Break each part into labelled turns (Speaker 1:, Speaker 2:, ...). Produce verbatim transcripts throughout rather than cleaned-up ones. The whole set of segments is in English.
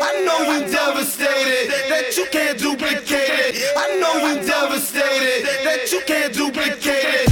Speaker 1: I know you devastated that you can't duplicate it. I know you devastated that you can't duplicate it.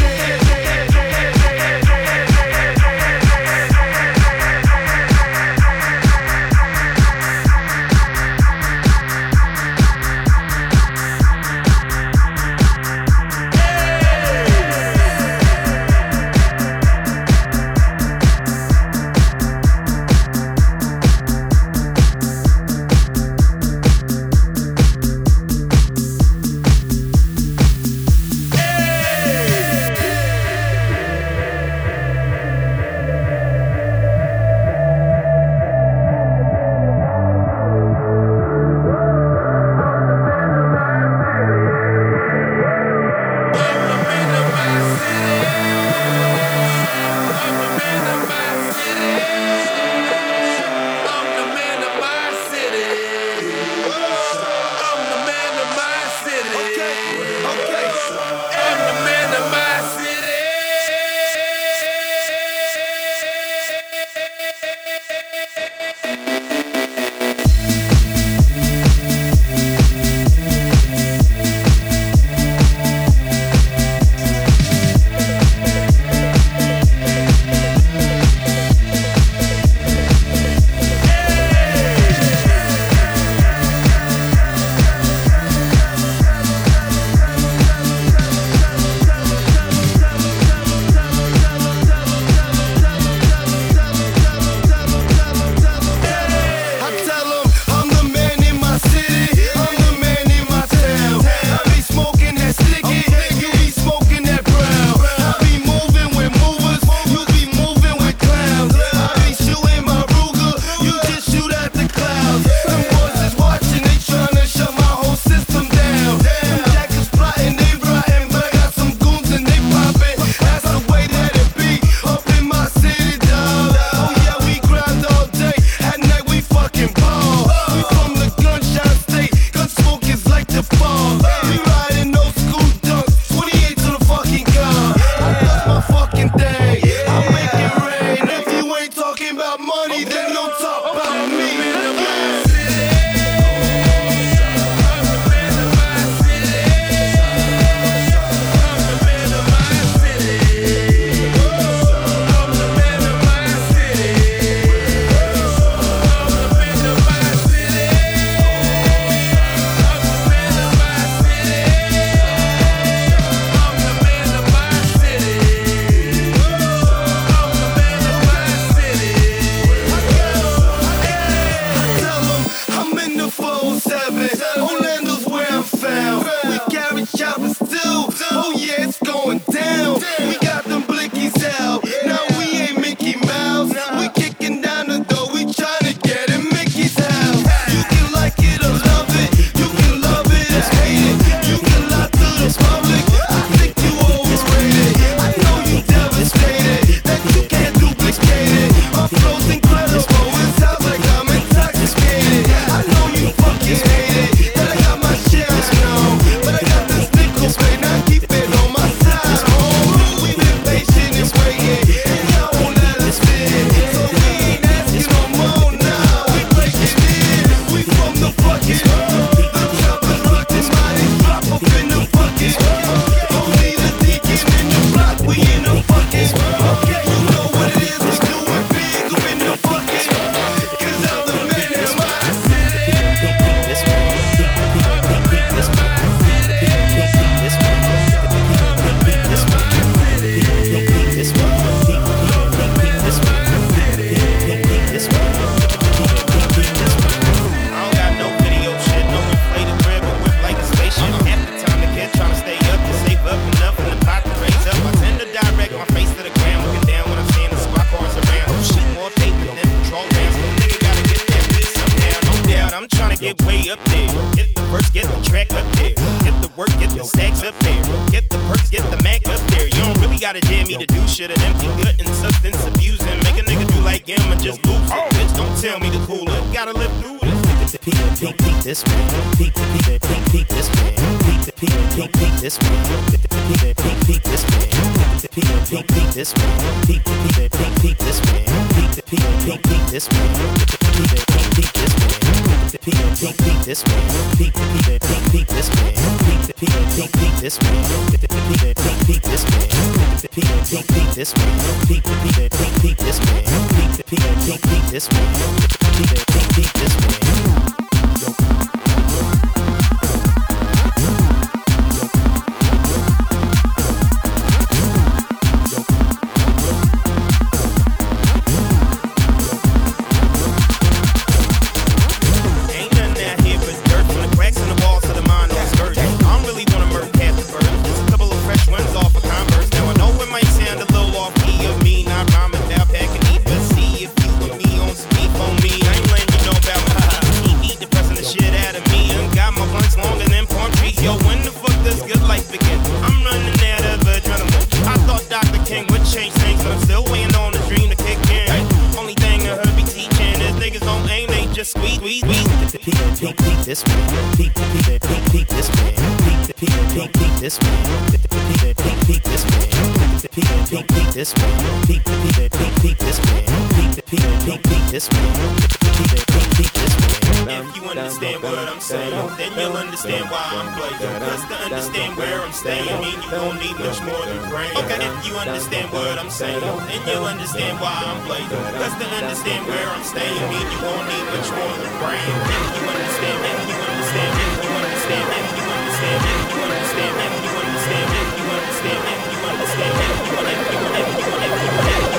Speaker 2: gotta dare me to do shit and empty good and substance abusing. Make a nigga do like him and just lose it. Oh. Bitch, don't tell me to cool it. Gotta live through this. Peep, peep, peep, this man. Peep, peep, peep, peep, this man. Peep, peep, peep, peep, this man. Peep, peep, peep, this man. Peep, peep, peep, this man. Peep, peep, peep, peep, this man. Peep, peep, peep, peep, this man. Peep, peep, peep, this man. peep, peep, peep this man, peep, peep, peep, peep this man, peep, peep, peep, peep this man, peep, peep, peep, peep this man, peep, peep, peep, peep this man, peep, peep, peep, peep this man, peep, peep, peep, peep this man, peep, peep, peep this man. This man, peep, peep, peep, peep this man, peep, peep, peep, peep this man, peep, peep, peep, peep this man, peep, peep, peep this man, peep, peep, peep, peep this man, peep, peep, peep, peep this man, peep, peep, peep this man. If you understand what I'm saying, then you'll understand why I'm playing. Cause to understand where I'm staying, mean you gon' need much more than brain. Okay, if you understand what I'm saying, then you'll understand why I'm playing. Cause to understand where I'm staying, mean you gon' need much more than brain. If you understand, if you understand, if you understand, if you understand, if you understand, if you understand, if you understand, if you understand, if you understand, if you understand, if you understand, if you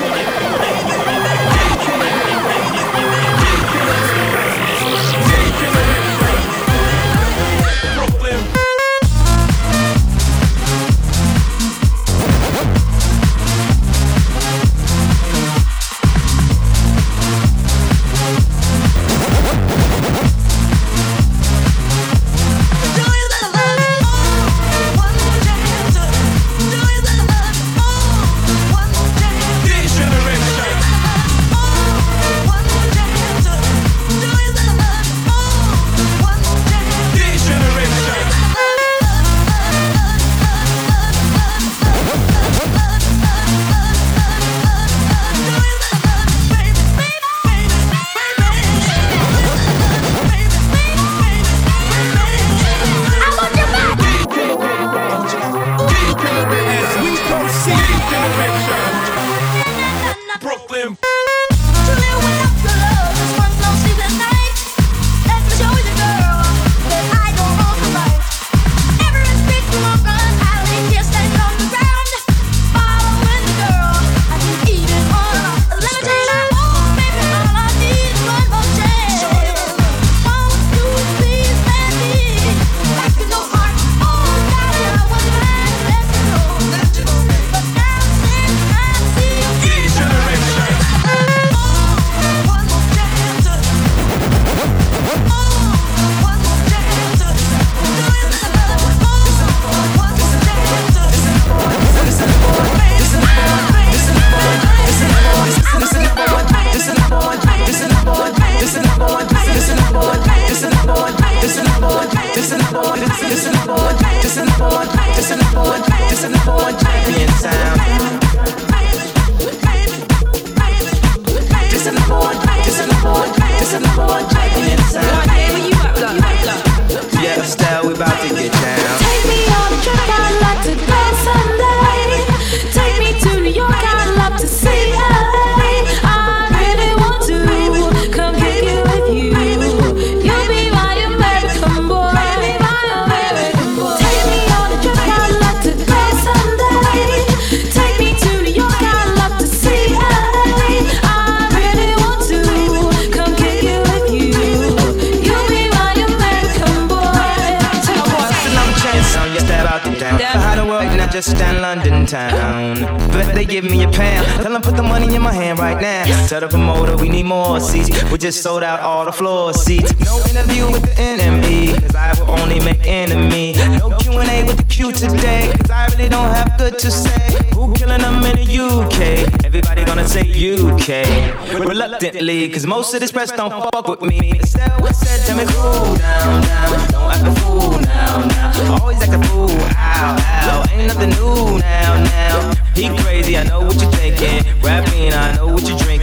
Speaker 3: just down London town. Bet they give me a pound. Tell them put the money in my hand right now. Tell the promoter we need more seats. We just sold out all the floor seats. No interview with the enemy, cause I will only make enemy. No Q and A with the Q today, cause I really don't have good to say. Who killing them in the U K? Everybody gonna say U K. Reluctantly, cause most of this press don't fuck with me. Estelle said, tell me cool down, down. Don't act a fool now, now. Always act a fool, ow, ow. Ain't nothing new now, now. He crazy, I know what you're thinking. Rapping, I know what you're drinking.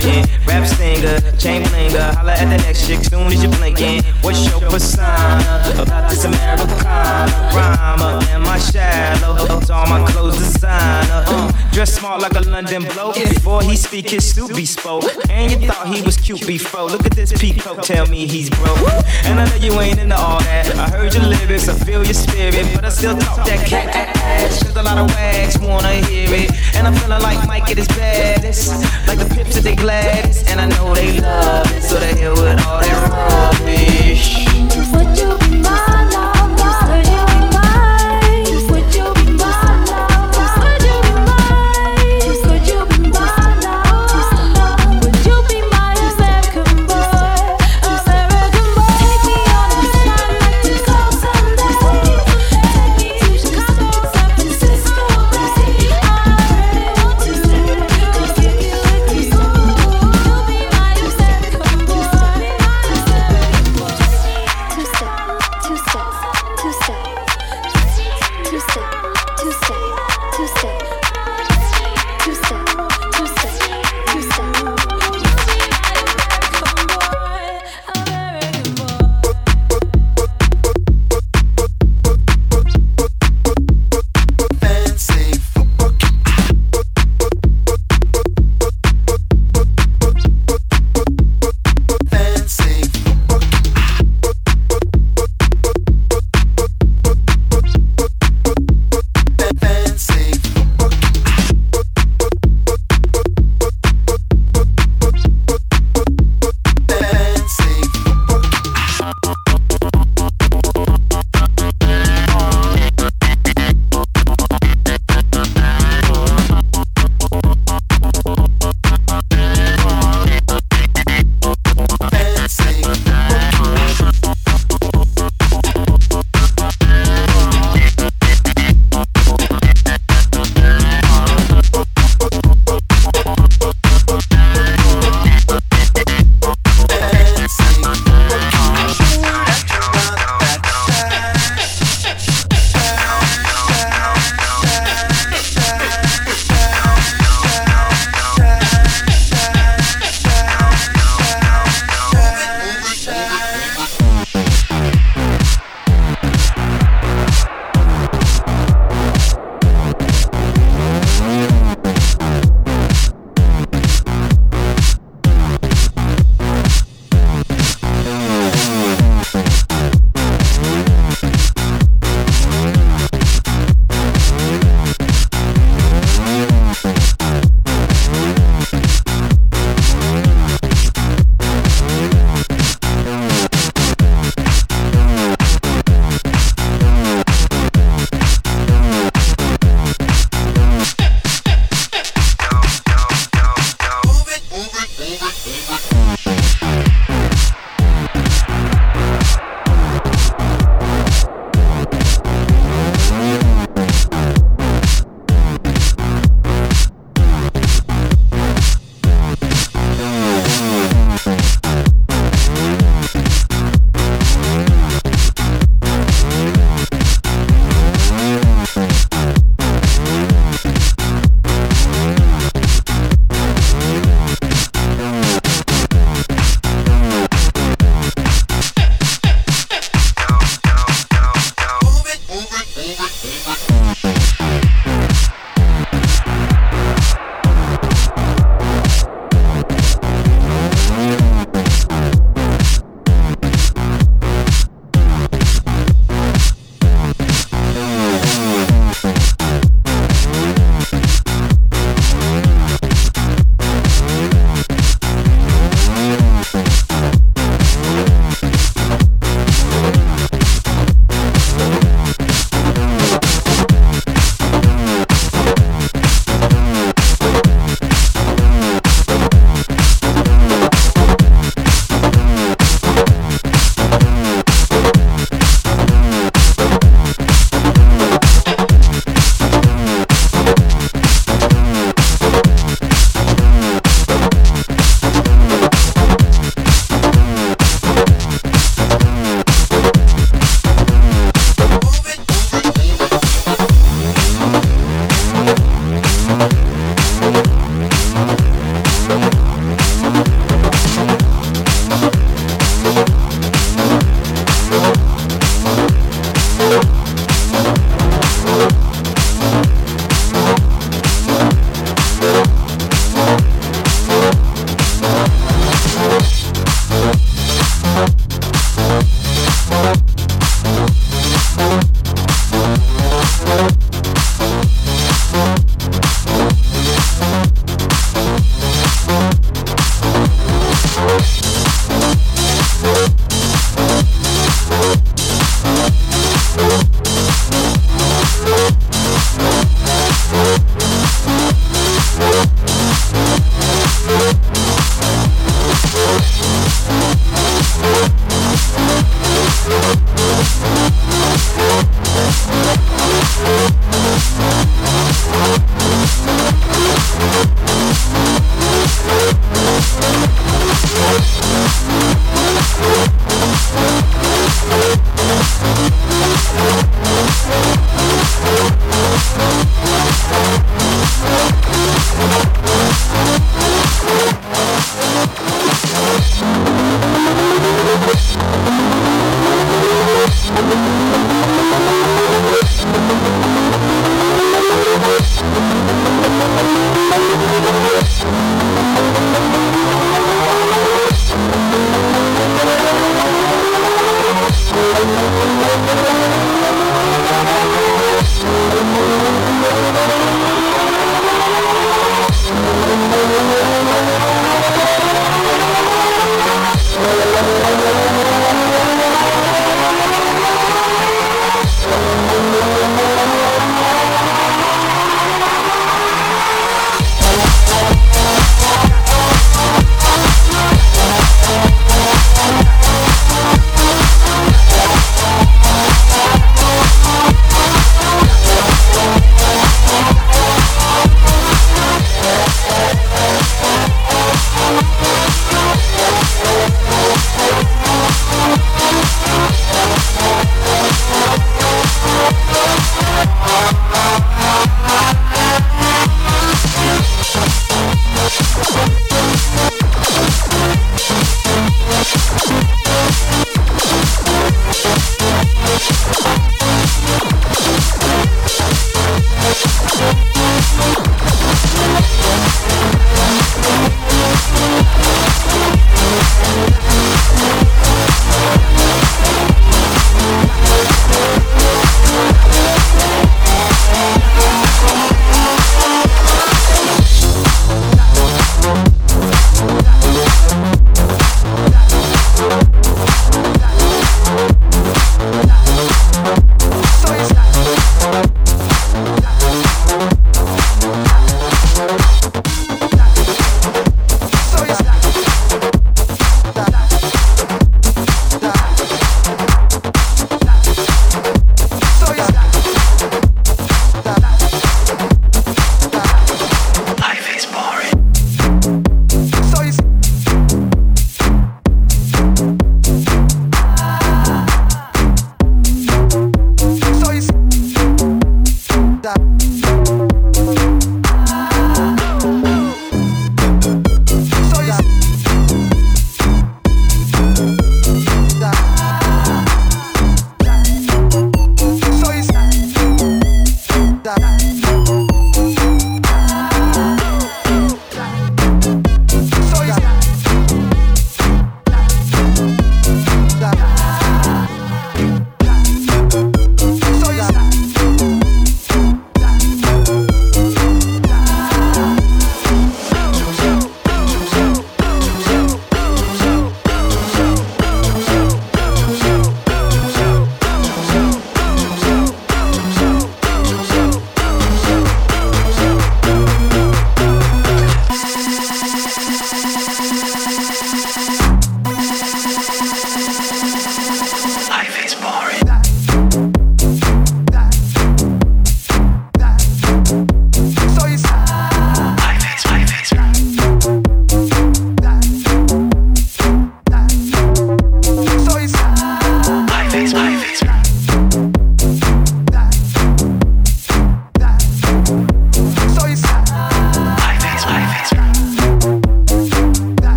Speaker 3: rap stinger, chain blinger. Holla at the next chick soon as you blinking. What's your persona about this Americana rhymer? Am I shallow? It's all my clothes designer. Uh, dress smart like a London bloke. Before he speak, his suit be spoke. And you thought he was cute before. Look at this peacock, tell me he's broke. And I know you ain't into all that. I heard your lyrics, I feel your spirit, but I still talk that cat ass. Cause a lot of wags wanna hear it. And I'm feeling like Mike at his baddest, like the Pips at their gladdest. And I know they love it, so they hell with all that rubbish.
Speaker 4: Would you be my love? Would you be mine? Would you be my love? Would you be mine? Would you be my love? Would you be my American boy? American boy. Take me on a flight like to go someday. Take me to Chicago, San Francisco. I really want to stay. Cause if you let me go, you'll be my American boy.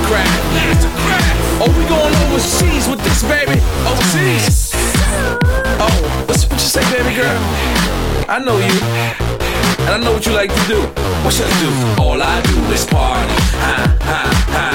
Speaker 5: crack. Oh, we going overseas with this, baby. Overseas. Oh, what's, what you say, baby girl? I know you, and I know what you like to do. What should I do? All I do is party. Ha, ha, ha,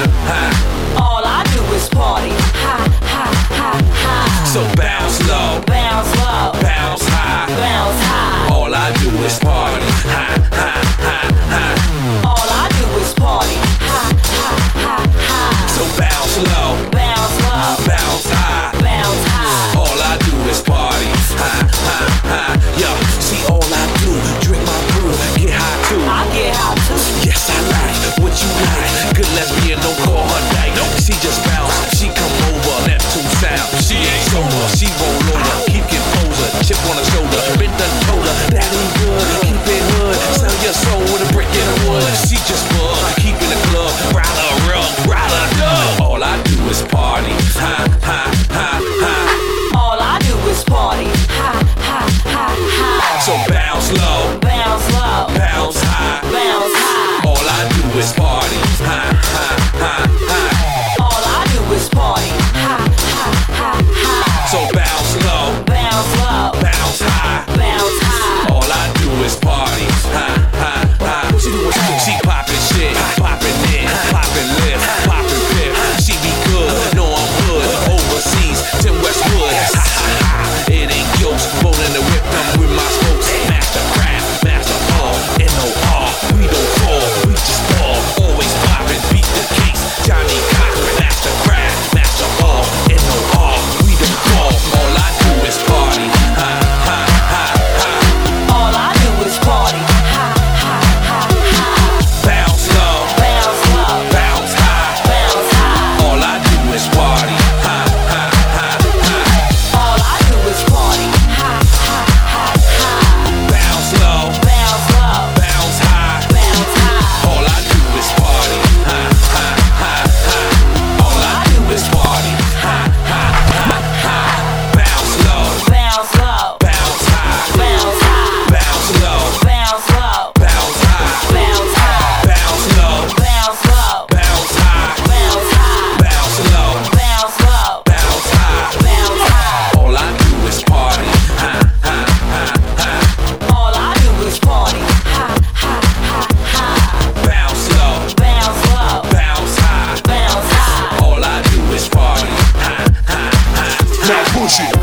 Speaker 5: ha.
Speaker 6: All I do is party. Ha, ha, ha, ha.
Speaker 5: So bounce low,
Speaker 6: bounce low,
Speaker 5: bounce high,
Speaker 6: bounce high.
Speaker 5: All I do is party. Ha, ha, ha, ha.
Speaker 6: All I do is party. Ha, ha, ha, ha.
Speaker 5: So bounce low,
Speaker 6: bounce low,
Speaker 5: bounce high,
Speaker 6: bounce high.
Speaker 5: All I do is party. Ha, ha, ha. Yo, see all I do, drink my brew, get high too.
Speaker 6: I get high too.
Speaker 5: Yes, I like what you like. Good lesbian, don't call her dyke. She just bounce, she come over, Neptune sound. She ain't sober, she roll over, keep getting closer, chip on her shoulder. Been done told her, that ain't good, keep it hood. Sell your soul with a brick in the wood. She just bug, keep in the club, ride her rug, ride her dub. All I do is party, ha, ha, ha, ha.
Speaker 6: All I do is party, ha, ha, ha, ha.
Speaker 5: So bounce low,
Speaker 6: bounce low,
Speaker 5: bounce high,
Speaker 6: bounce high.
Speaker 5: All I do is party, ha, ha, ha, ha.
Speaker 6: All I do is party, ha, ha, ha, ha.
Speaker 5: So bounce low,
Speaker 6: bounce low,
Speaker 5: bounce high,
Speaker 6: bounce high.
Speaker 5: All I do is party, ha, ha, ha. What she do? What she do? She poppin' shit, poppin' in, poppin' lift, poppin' pip. She be good, know I'm good. Overseas, Tim Westwood, ha, ha, ha. It ain't jokes, rolling the whip, I'm with my folks. Master craft, master all, N O R. We don't fall, we just ball. Always poppin', beat the case. Johnny Cochran, master craft, master all, N O R. We don't fall, all I do is party, ha, ha, ha, ha.
Speaker 6: All I do is party, ha, ha, ha, ha.
Speaker 5: Bounce low,
Speaker 6: bounce low,
Speaker 5: bounce high,
Speaker 6: bounce high.
Speaker 5: All I do is party, ha, ha, ha, ha.
Speaker 6: All I do is party, ha, ha, ha, ha.
Speaker 5: Bounce low,
Speaker 6: bounce low,
Speaker 5: bounce high,
Speaker 6: bounce high.
Speaker 5: All I do is party, ha, ha, ha, ha. All I do is party, ha, ha, ha, ha. Bounce low,
Speaker 6: bounce low,
Speaker 5: bounce high,
Speaker 6: bounce high.
Speaker 5: bounce low,
Speaker 6: Bounce low,
Speaker 5: bounce high,
Speaker 6: bounce high.
Speaker 5: bounce low,
Speaker 6: Bounce low,
Speaker 5: bounce high,
Speaker 6: bounce high.
Speaker 5: bounce low,
Speaker 6: Bounce low,
Speaker 5: bounce high.
Speaker 6: bounce high.
Speaker 5: All I do is party, ha, ha, ha, ha.
Speaker 6: All I do is party, ha, ha, ha, ha.
Speaker 5: Bounce low,
Speaker 6: Bounce low,
Speaker 5: bounce high,
Speaker 6: bounce high.
Speaker 5: all I do is party, ha, ha, ha. Now push it.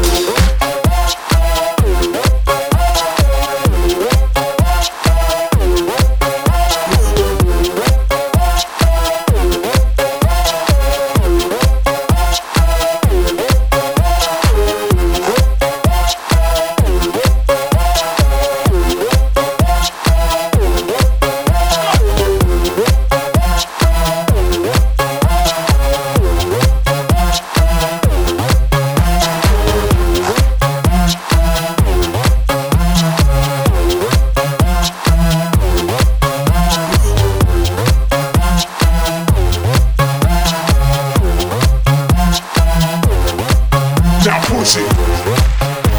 Speaker 5: Now push it.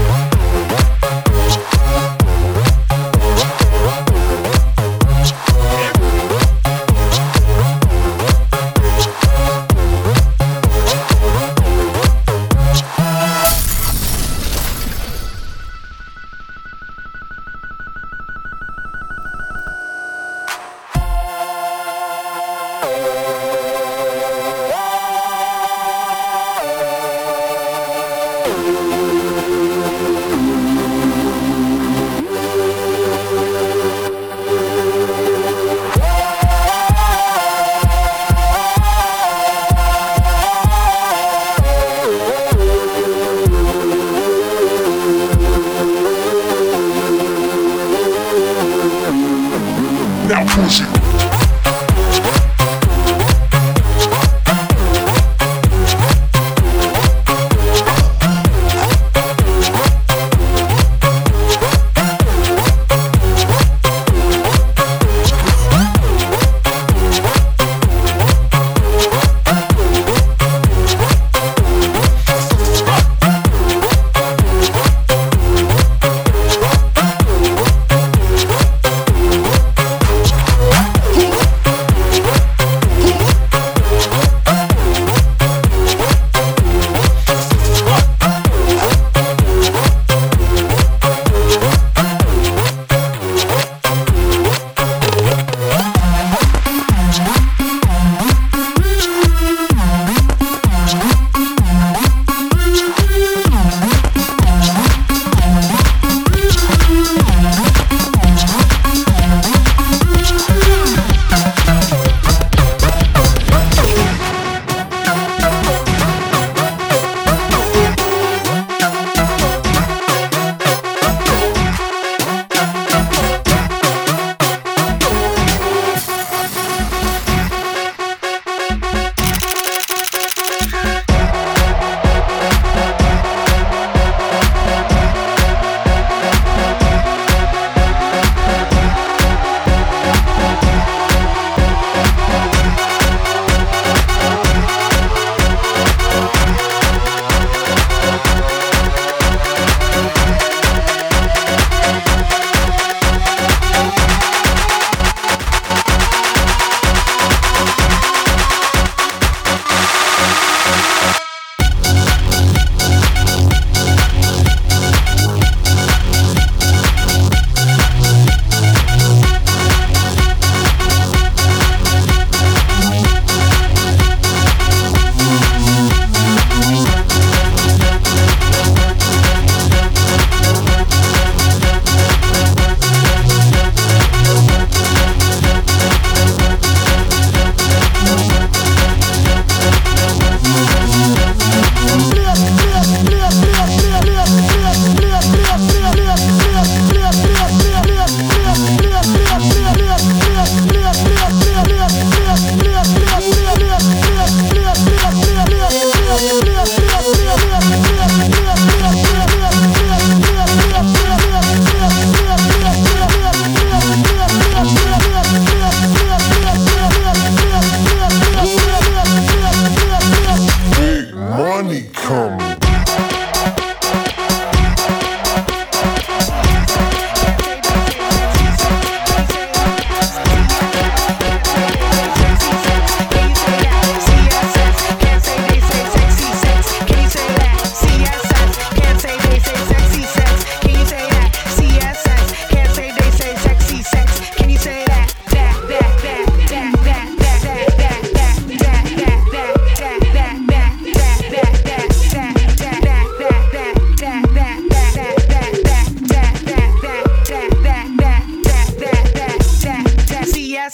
Speaker 5: Now push it.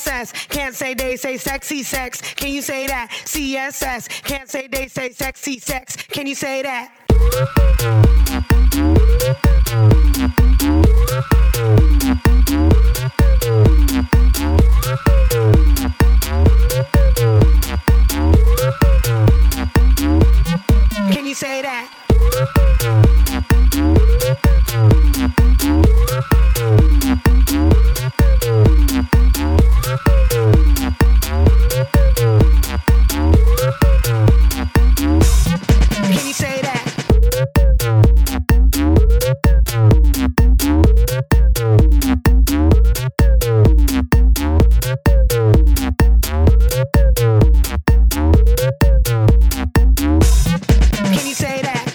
Speaker 7: S S, can't say they say sexy sex. Can you say that? C S S, can't say they say sexy sex. Can you say that? Can you say that? Can you say that? Can you say that?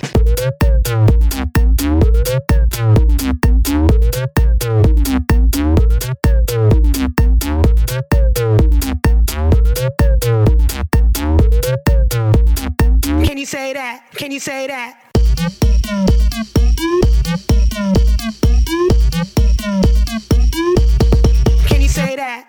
Speaker 7: Can you say that? Can you say that? Can you say that?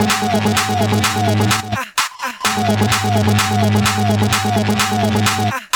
Speaker 7: Ah.